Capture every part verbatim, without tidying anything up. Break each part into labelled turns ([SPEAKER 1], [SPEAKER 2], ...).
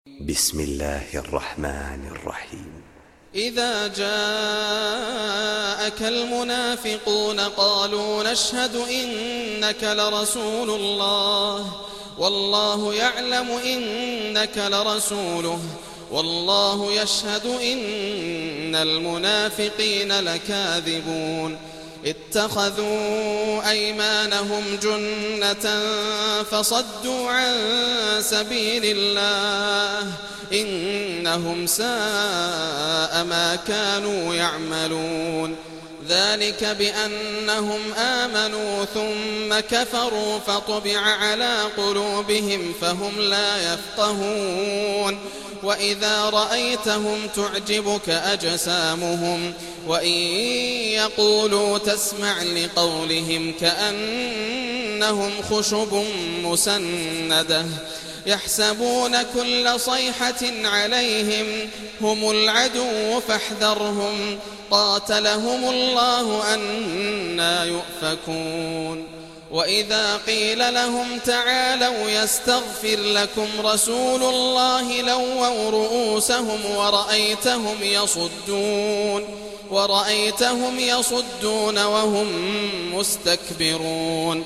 [SPEAKER 1] بسم الله الرحمن الرحيم.
[SPEAKER 2] إذا جاءك المنافقون قالوا نشهد إنك لرسول الله والله يعلم إنك لرسوله والله يشهد إن المنافقين لكاذبون. اتخذوا أيمانهم جنة فصدوا عن سبيل الله إنهم ساء ما كانوا يعملون. ذلك بأنهم آمنوا ثم كفروا فطبع على قلوبهم فهم لا يفقهون. وإذا رأيتهم تعجبك أجسامهم وإن يقولوا تسمع لقولهم كأنهم خشب مسندة يحسبون كل صيحة عليهم هم العدو فاحذرهم قاتلهم الله أنى يؤفكون. وإذا قيل لهم تعالوا يستغفر لكم رسول الله لووا رؤوسهم ورأيتهم يصدون ورأيتهم يصدون وهم مستكبرون.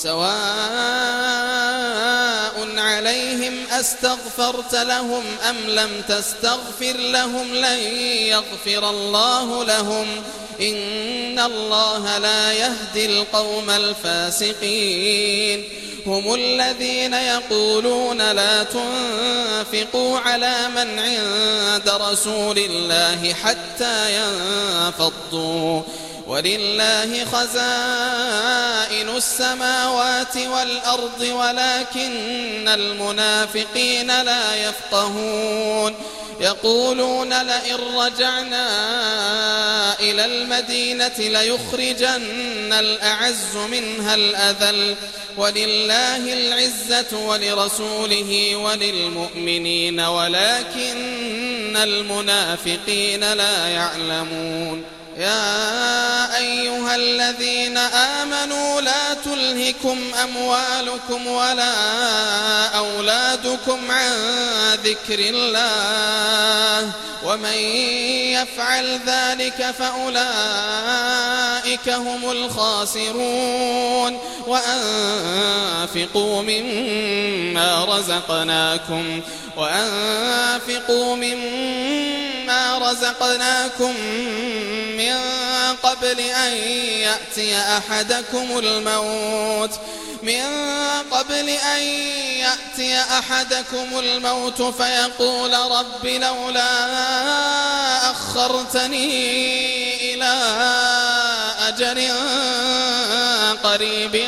[SPEAKER 2] سواء عليهم أستغفرت لهم أم لم تستغفر لهم لن يغفر الله لهم إن الله لا يهدي القوم الفاسقين. هم الذين يقولون لا تنفقوا على من عند رسول الله حتى ينفضوا ولله خزائن السماوات والأرض ولكن المنافقين لا يفقهون. يقولون لئن رجعنا إلى المدينة ليخرجن الأعز منها الأذل ولله العزة ولرسوله وللمؤمنين ولكن المنافقين لا يعلمون. يا أيها الذين آمنوا لا تلهكم أموالكم ولا أولادكم عن ذكر الله ومن يفعل ذلك فأولئك هم الخاسرون. وأنفقوا مما رزقناكم وأنفقوا مما رزقناكم من قبل أن يأتي أحدكم الموت من قبل أن يأتي أحدكم الموت فيقول رب لولا أخرتني إلى أجل قريب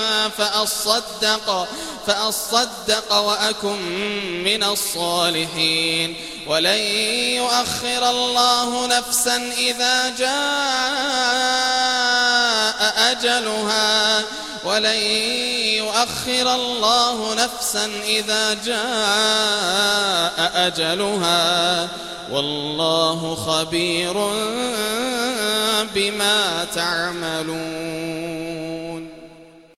[SPEAKER 2] فأصدق فأصدق وأكن من الصالحين. ولن يؤخر الله نفسا إذا جاء أجلها ولن يؤخر الله نفسا إذا جاء أجلها والله خبير بما تعملون.